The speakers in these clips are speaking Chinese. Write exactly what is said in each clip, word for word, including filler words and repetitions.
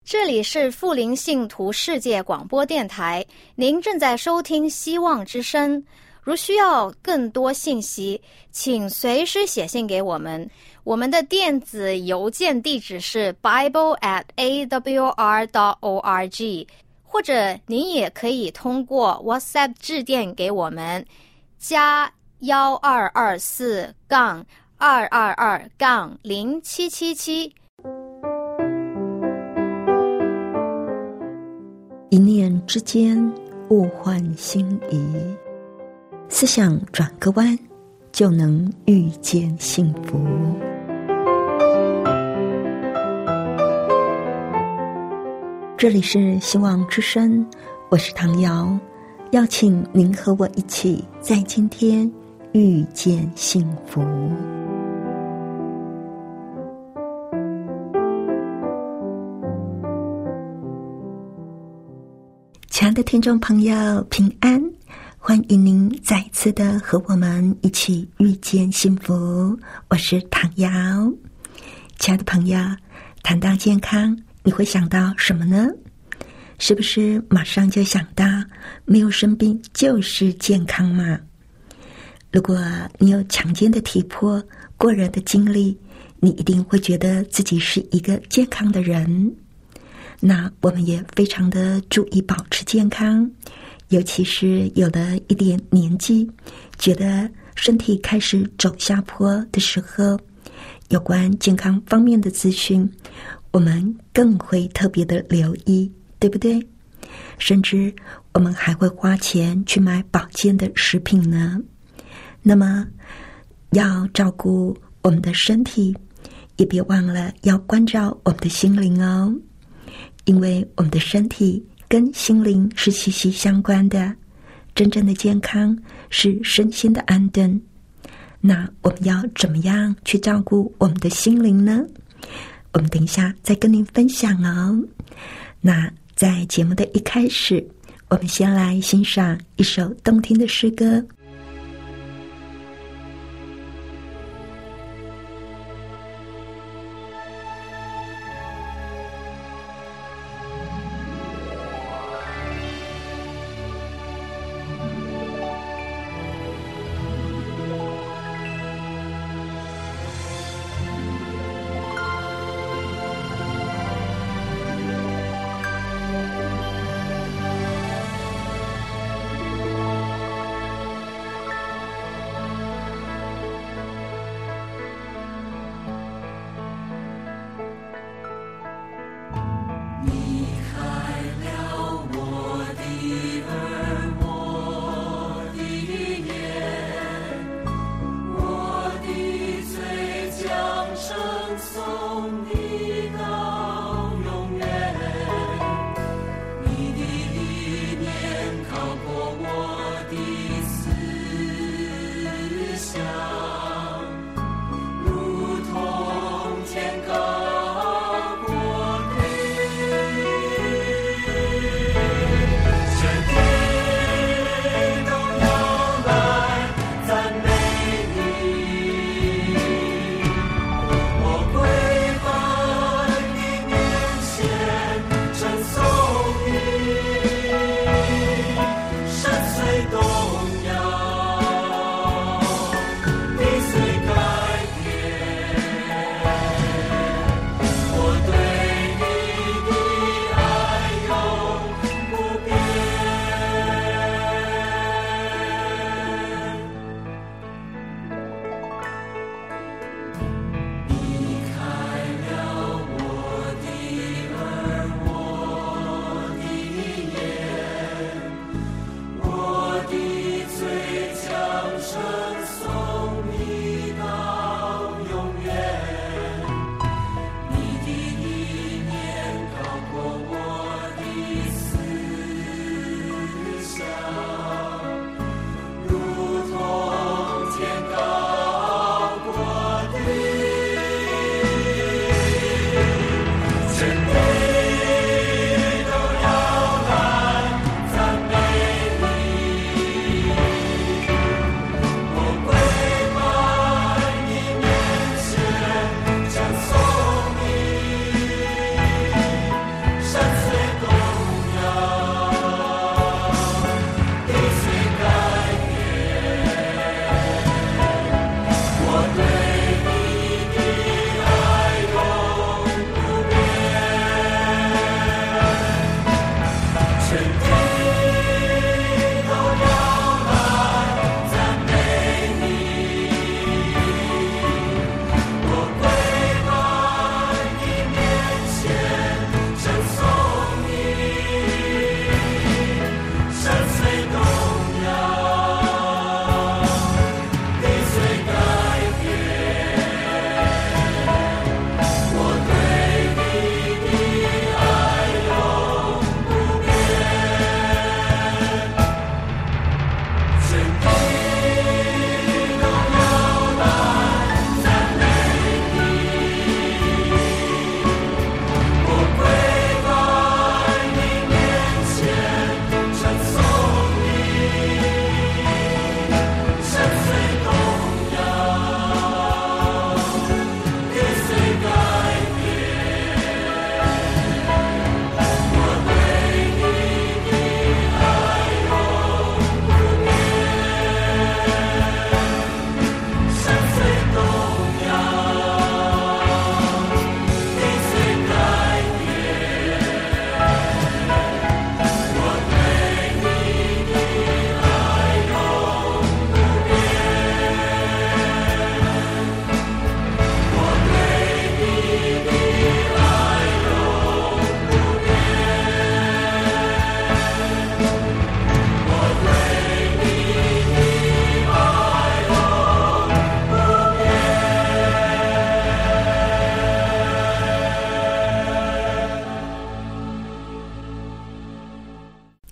这里是富林信徒世界广播电台，您正在收听希望之声。如需要更多信息，请随时写信给我们。我们的电子邮件地址是 bible at a w r dot org， 或者您也可以通过 WhatsApp 致电给我们，加幺二二四杠二二二杠零七七七。 一念之间，物换星移，思想转个弯，就能遇见幸福。这里是希望之声，我是唐瑶，邀请您和我一起在今天遇见幸福。亲爱的听众朋友，平安，欢迎您再次的和我们一起遇见幸福。我是唐瑶。亲爱的朋友，谈到健康，你会想到什么呢？是不是马上就想到没有生病就是健康嘛？如果你有强健的体魄、过人的精力，你一定会觉得自己是一个健康的人。那我们也非常的注意保持健康，尤其是有了一点年纪，觉得身体开始走下坡的时候，有关健康方面的资讯，我们更会特别的留意，对不对？甚至我们还会花钱去买保健的食品呢。那么要照顾我们的身体，也别忘了要关照我们的心灵哦。因为我们的身体跟心灵是息息相关的，真正的健康是身心的安顿。那我们要怎么样去照顾我们的心灵呢？我们等一下再跟您分享哦。那在节目的一开始，我们先来欣赏一首动听的诗歌。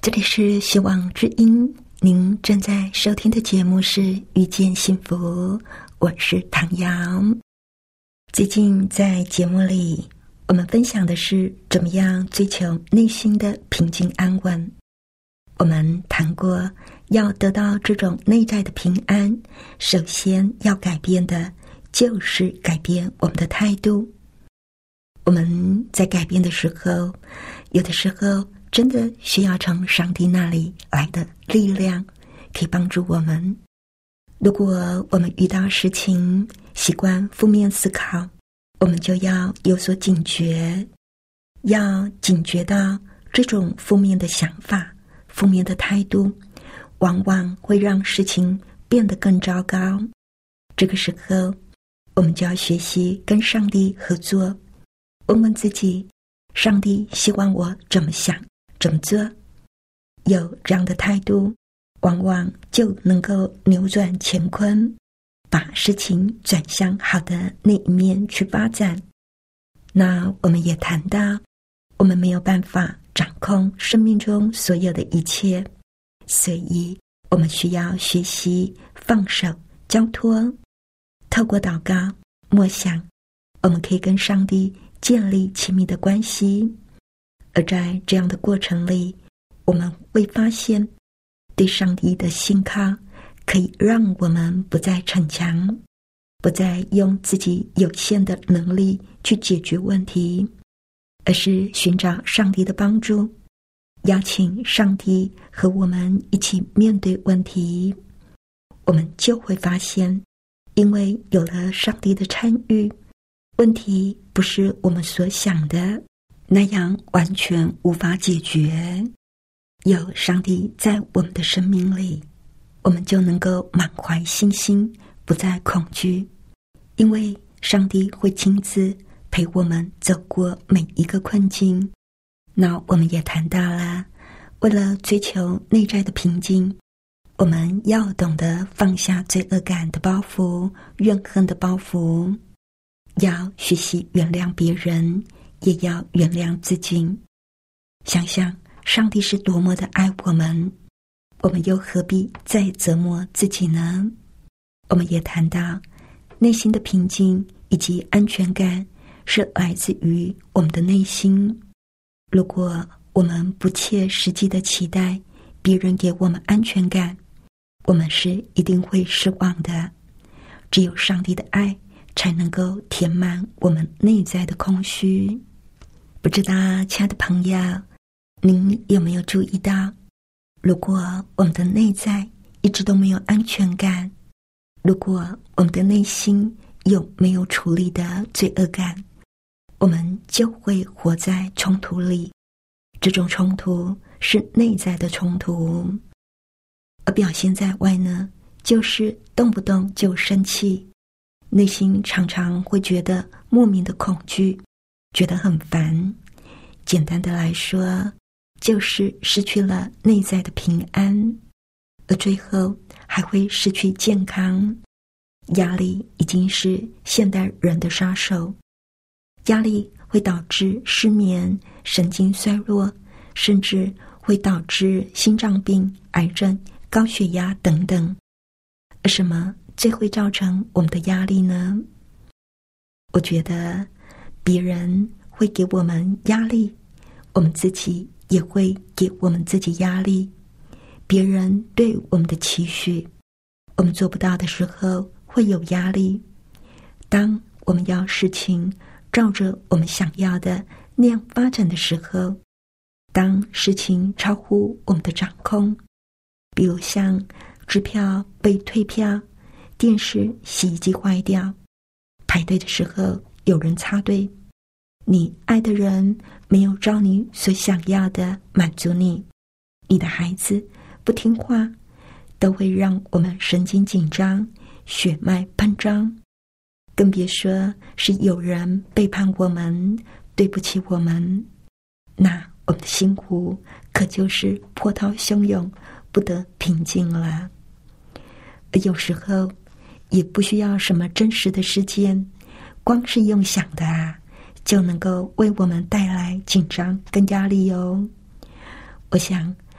这里是希望之音，您正在收听的节目是遇见幸福，我是唐瑶。最近在节目里，我们分享的是怎么样追求内心的平静安稳。我们谈过，要得到这种内在的平安，首先要改变的就是改变我们的态度。我们在改变的时候，有的时候真的需要从上帝那里来的力量，可以帮助我们。如果我们遇到事情习惯负面思考，我们就要有所警觉，要警觉到这种负面的想法、负面的态度，往往会让事情变得更糟糕。这个时候，我们就要学习跟上帝合作，问问自己，上帝希望我怎么想、怎么做？有这样的态度，往往就能够扭转乾坤，把事情转向好的那一面去发展。那我们也谈到，我们没有办法掌控生命中所有的一切，所以我们需要学习放手、交托，透过祷告、默想，我们可以跟上帝建立亲密的关系。而在这样的过程里，我们会发现，对上帝的信靠可以让我们不再逞强，不再用自己有限的能力去解决问题，而是寻找上帝的帮助，邀请上帝和我们一起面对问题。我们就会发现，因为有了上帝的参与，问题不是我们所想的那样完全无法解决。有上帝在我们的生命里，我们就能够满怀信心，不再恐惧，因为上帝会亲自陪我们走过每一个困境。那我们也谈到了，为了追求内在的平静，我们要懂得放下罪恶感的包袱、怨恨的包袱，要学习原谅别人，也要原谅自己。想想上帝是多么的爱我们，我们又何必再折磨自己呢？我们也谈到，内心的平静以及安全感是来自于我们的内心。如果我们不切实际的期待别人给我们安全感，我们是一定会失望的。只有上帝的爱才能够填满我们内在的空虚。不知道亲爱的朋友，您有没有注意到，如果我们的内在一直都没有安全感，如果我们的内心有没有处理的罪恶感，我们就会活在冲突里。这种冲突是内在的冲突，而表现在外呢，就是动不动就生气，内心常常会觉得莫名的恐惧，觉得很烦。简单的来说，就是失去了内在的平安，而最后还会失去健康。压力已经是现代人的杀手，压力会导致失眠、神经衰弱，甚至会导致心脏病、癌症、高血压等等。而什么最会造成我们的压力呢？我觉得别人会给我们压力，我们自己也会给我们自己压力。别人对我们的期许，我们做不到的时候会有压力。当我们要事情照着我们想要的那样发展的时候，当事情超乎我们的掌控，比如像支票被退票，电视、洗衣机坏掉，排队的时候有人插队，你爱的人没有照你所想要的满足你，你的孩子不听话，都会让我们神经紧张，血脉喷张。更别说是有人背叛我们，对不起我们，那我们的心湖可就是波涛汹涌，不得平静了。而有时候也不需要什么真实的事件，光是用想的啊，就能够为我们带来紧张跟压力哦。我想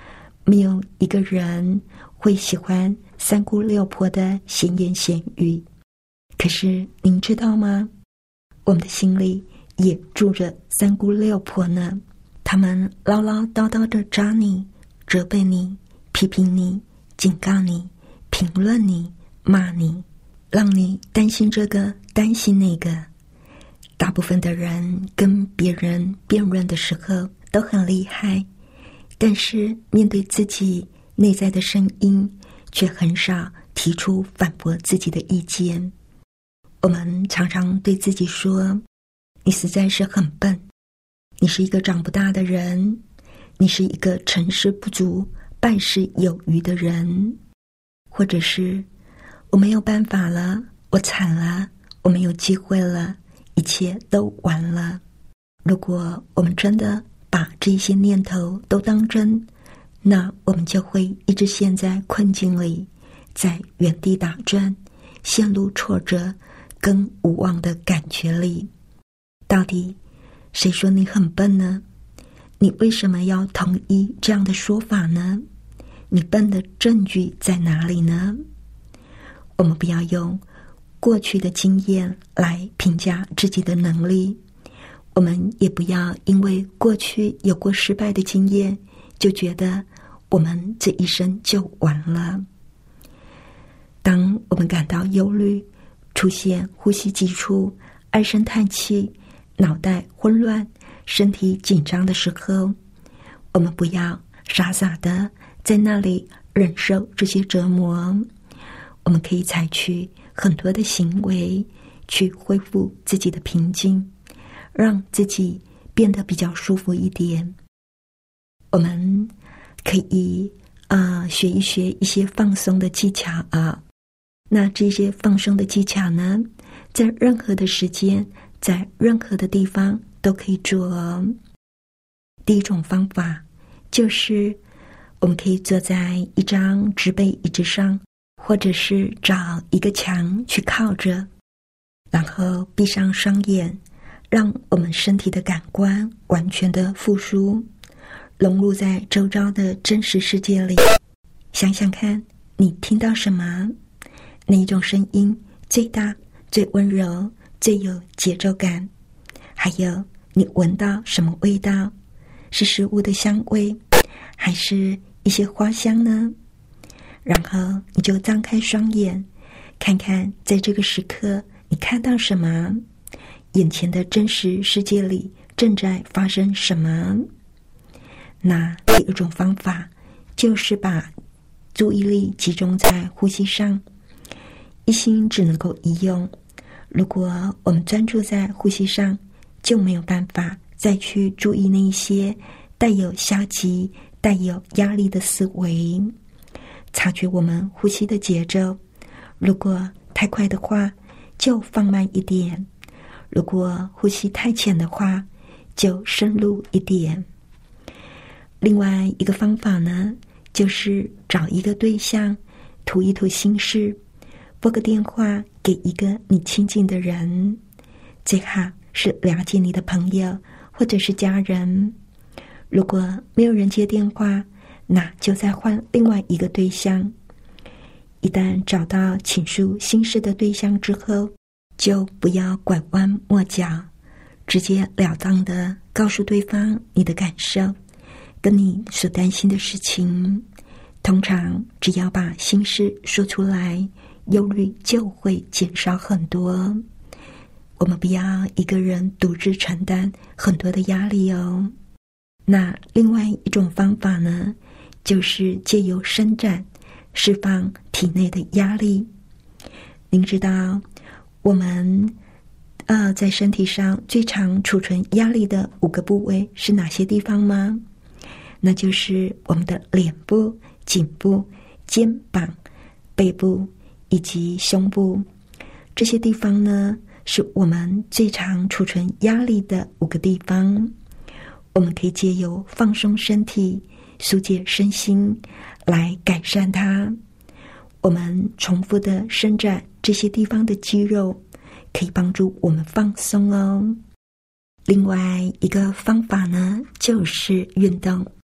没有一个人会喜欢三姑六婆的闲言闲语。可是您知道吗？我们的心里也住着三姑六婆呢。他们唠唠叨叨地扎你、责备你、批评你、警告你、评论你、骂你，让你担心这个担心那个。大部分的人跟别人辩论的时候都很厉害，但是面对自己内在的声音，却很少提出反驳自己的意见。我们常常对自己说，你实在是很笨，你是一个长不大的人，你是一个成事不足败事有余的人，或者是我没有办法了，我惨了，我没有机会了，一切都完了。如果我们真的把这些念头都当真，那我们就会一直陷在困境里，在原地打转，陷入挫折跟无望的感觉里。到底谁说你很笨呢？你为什么要同意这样的说法呢？你笨的证据在哪里呢？我们不要用过去的经验来评价自己的能力，我们也不要因为过去有过失败的经验，就觉得我们这一生就完了。当我们感到忧虑，出现呼吸急促、唉声叹气、脑袋混乱、身体紧张的时候，我们不要傻傻的在那里忍受这些折磨，我们可以采取很多的行为去恢复自己的平静，让自己变得比较舒服一点。我们可以啊、呃、学一学一些放松的技巧啊。那这些放松的技巧呢，在任何的时间，在任何的地方都可以做哦。第一种方法就是我们可以坐在一张直背椅子上，或者是找一个墙去靠着，然后闭上双眼，让我们身体的感官完全的复苏，融入在周遭的真实世界里。想想看，你听到什么？哪一种声音最大、最温柔、最有节奏感？还有，你闻到什么味道？是食物的香味，还是一些花香呢？然后你就张开双眼，看看在这个时刻你看到什么，眼前的真实世界里正在发生什么。那第二种方法就是把注意力集中在呼吸上，一心只能够一用。如果我们专注在呼吸上，就没有办法再去注意那些带有消极、带有压力的思维。察觉我们呼吸的节奏，如果太快的话，就放慢一点；如果呼吸太浅的话，就深入一点。另外一个方法呢，就是找一个对象，吐一吐心事，拨个电话给一个你亲近的人，最好是了解你的朋友或者是家人。如果没有人接电话，那就再换另外一个对象。一旦找到倾诉心事的对象之后，就不要拐弯抹角，直截了当的告诉对方你的感受，跟你所担心的事情。通常只要把心事说出来，忧虑就会减少很多。我们不要一个人独自承担很多的压力哦。那另外一种方法呢，就是借由伸展释放体内的压力。您知道我们呃在身体上最常储存压力的五个部位是哪些地方吗？那就是我们的脸部、颈部、肩膀、背部以及胸部。这些地方呢，是我们最常储存压力的五个地方。我们可以借由放松身体、疏解身心来改善它。我们重复的伸展这些地方的肌肉，可以帮助我们放松哦。另外一个方法呢，就是运动。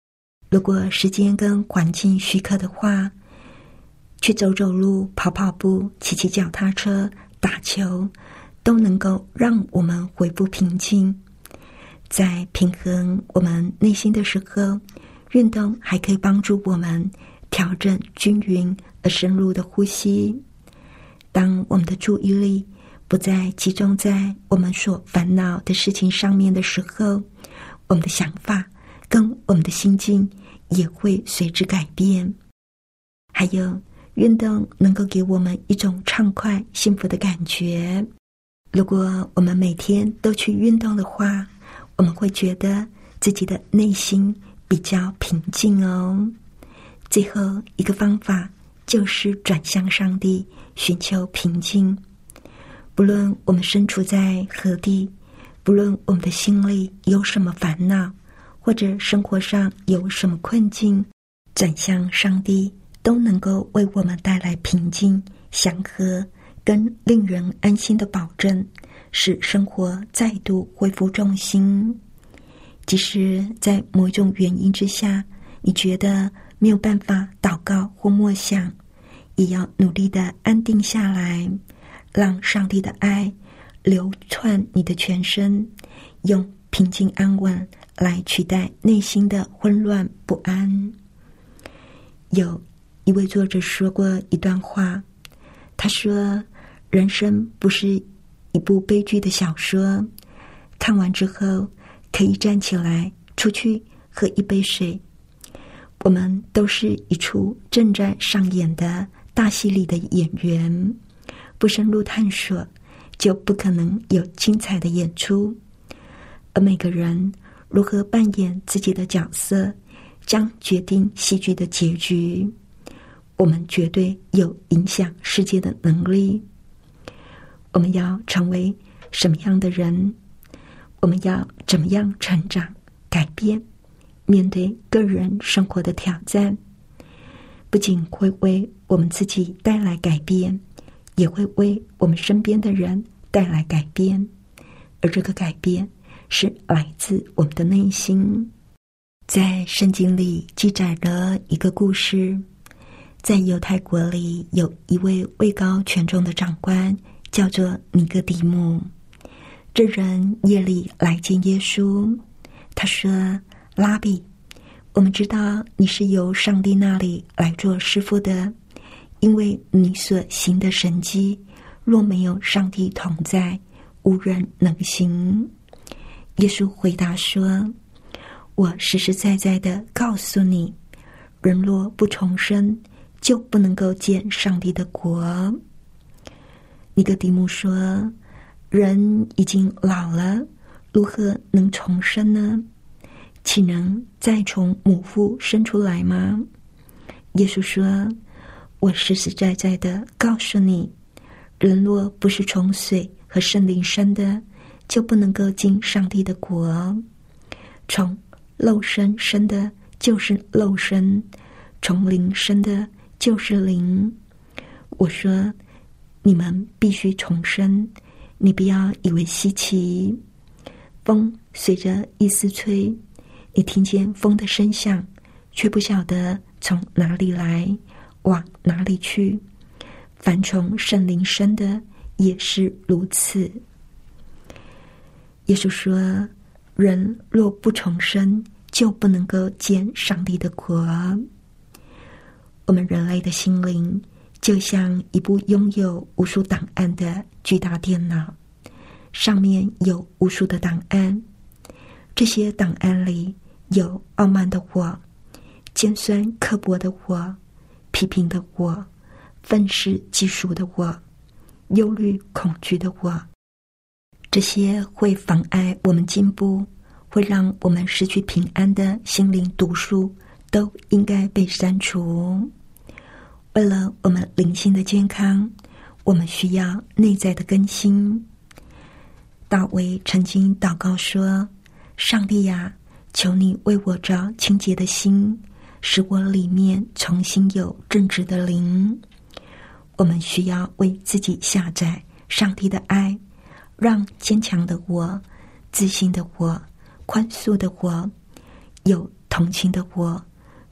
如果时间跟环境许可的话，去走走路、跑跑步、骑骑脚踏车、打球，都能够让我们恢复平静。在平衡我们内心的时候，运动还可以帮助我们调整均匀而深入的呼吸。当我们的注意力不再集中在我们所烦恼的事情上面的时候，我们的想法跟我们的心境也会随之改变。还有，运动能够给我们一种畅快幸福的感觉。如果我们每天都去运动的话，我们会觉得自己的内心比较平静哦。最后一个方法就是转向上帝，寻求平静。不论我们身处在何地，不论我们的心里有什么烦恼，或者生活上有什么困境，转向上帝都能够为我们带来平静、祥和跟令人安心的保证，使生活再度恢复重心。即使在某一种原因之下，你觉得没有办法祷告或默想，也要努力的安定下来，让上帝的爱流窜你的全身，用平静安稳来取代内心的混乱不安。有一位作者说过一段话，他说，人生不是一部悲剧的小说，看完之后可以站起来出去喝一杯水。我们都是一出正在上演的大戏里的演员，不深入探索，就不可能有精彩的演出。而每个人如何扮演自己的角色，将决定戏剧的结局。我们绝对有影响世界的能力。我们要成为什么样的人？我们要怎么样成长、改变？面对个人生活的挑战，不仅会为我们自己带来改变，也会为我们身边的人带来改变。而这个改变是来自我们的内心。在圣经里记载了一个故事，在犹太国里有一位位高权重的长官，叫做尼哥底母。这人夜里来见耶稣，他说，拉比，我们知道你是由上帝那里来做师傅的，因为你所行的神迹，若没有上帝同在，无人能行。耶稣回答说，我实实在在的告诉你，人若不重生，就不能够见上帝的国。尼哥底母说，人已经老了，如何能重生呢？岂能再从母腹生出来吗？耶稣说，我实实在在的告诉你，人若不是从水和圣灵生的，就不能够进上帝的国。从肉身生的就是肉身，从灵生的就是灵。我说，你们必须重生，你不要以为稀奇。风随着意思吹，你听见风的声响，却不晓得从哪里来，往哪里去。凡从圣灵生的也是如此。耶稣说，人若不重生，就不能够见上帝的国。我们人类的心灵就像一部拥有无数档案的巨大电脑，上面有无数的档案。这些档案里有傲慢的我，尖酸刻薄的我，批评的我，愤世嫉俗的我，忧虑恐惧的我。这些会妨碍我们进步，会让我们失去平安的心灵毒素，都应该被删除。为了我们灵性的健康，我们需要内在的更新。大卫曾经祷告说，上帝呀，求你为我造清洁的心，使我里面重新有正直的灵。我们需要为自己下载上帝的爱，让坚强的我、自信的我、宽恕的我、有同情的我、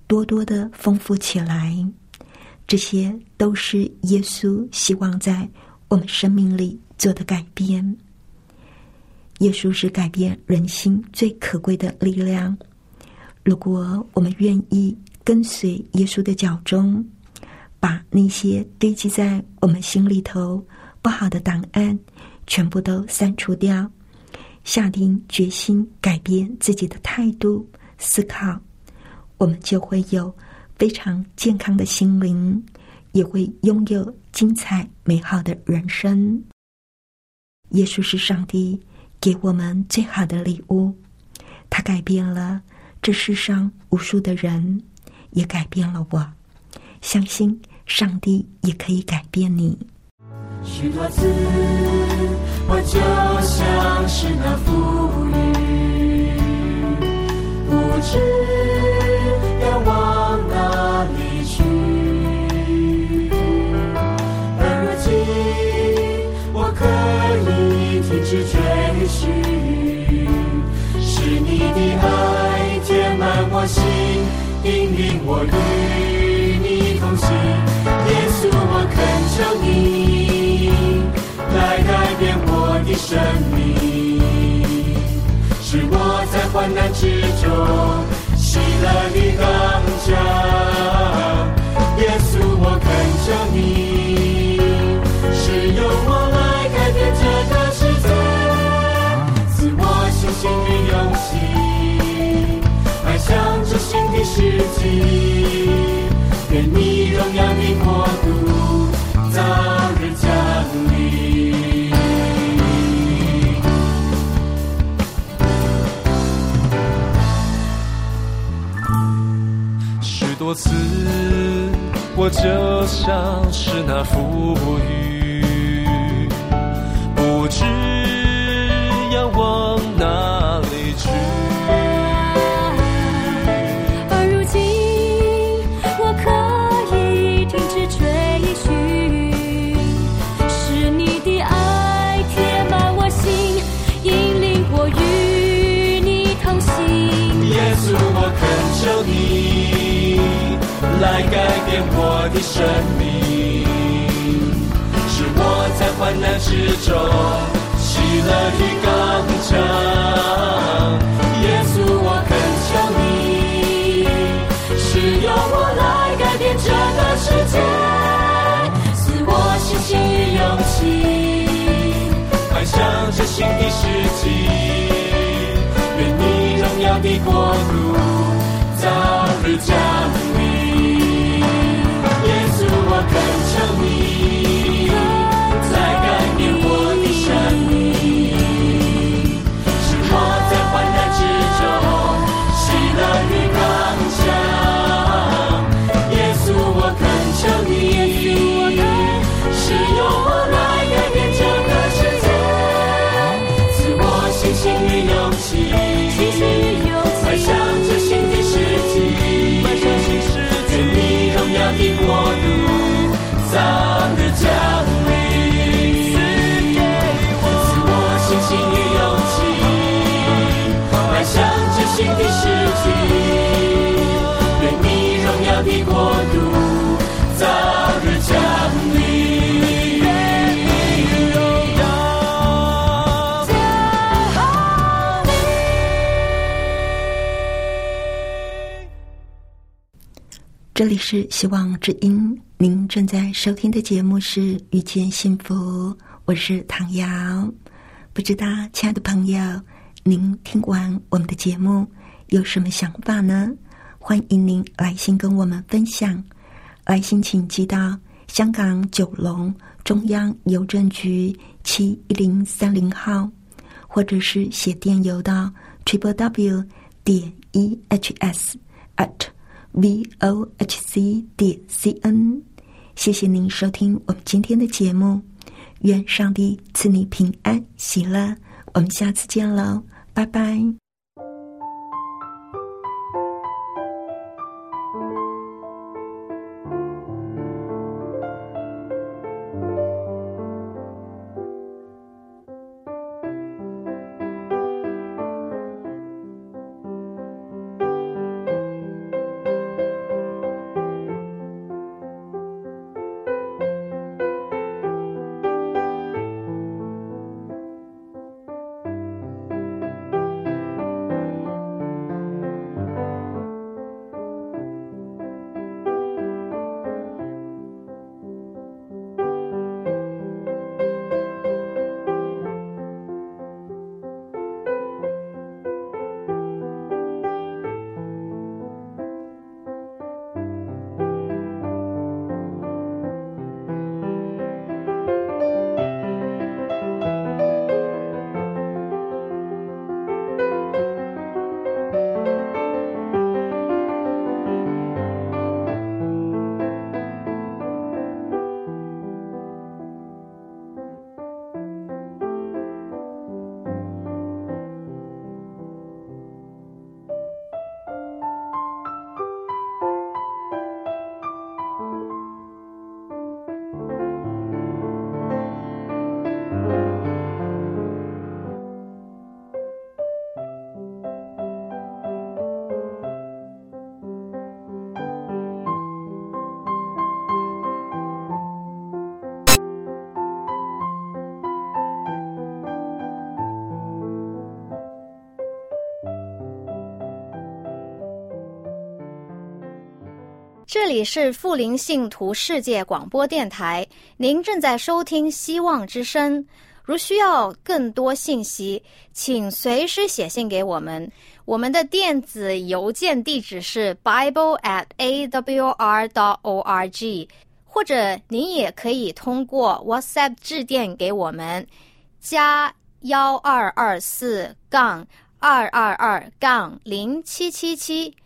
多多的丰富起来。这些都是耶稣希望在我们生命里做的改变。耶稣是改变人心最可贵的力量。如果我们愿意跟随耶稣的脚踪，把那些堆积在我们心里头不好的档案全部都删除掉，下定决心改变自己的态度思考，我们就会有非常健康的心灵，也会拥有精彩美好的人生。耶稣是上帝给我们最好的礼物，他改变了这世上无数的人，也改变了我。相信上帝也可以改变你。 许多次我就像是那浮云，不知要往哪里去，而如今我可以停止追寻，是你的爱填满我心，引领我与你同行。耶稣，我恳求你来改变我的生命，使我在患难之中喜乐的刚强。耶稣，我恳求你使用我来改变这个世界，赐我信心与勇气，迈向这新的世纪，愿你荣耀的国度早日降临。 许多次我就像是那浮云，不知要往哪里去， 而如今我可以停止追寻，是你的爱填满我心，引领我与你同行。 耶稣，我恳求你来改变我的生命，使我在患难之中喜乐的刚强。耶稣，我恳求你使用我来改变这个世界，赐我信心与勇气，迈向这新的世纪，愿你荣耀的国度早日降临。耶稣，我恳求你来改变我的生命，使我在患难之中喜乐与刚强。耶稣，我恳求你使用我来改变这个世界，赐我信心与勇气，迈向这新的世纪，愿你荣耀的国度早日降临。赐我信心与勇气，迈向这新的世纪，愿你荣耀的国度早日降临。 这里是希望之音，您正在收听的节目是遇见幸福，我是唐瑶。不知道亲爱的朋友，您听完我们的节目有什么想法呢？欢迎您来信跟我们分享，来信请寄到香港九龙中央邮政局七一零三零号，或者是写电邮到 triple w 点 e h s at vohc 点 cn。 谢谢您收听我们今天的节目，愿上帝赐你平安喜乐，我们下次见喽，拜拜。 这里是富林信徒世界广播电台，您正在收听希望之声。如需要更多信息，请随时写信给我们。我们的电子邮件地址是 bible at a w r dot org， 或者您也可以通过 WhatsApp 致电给我们，加幺二二四杠二二二杠零七七七。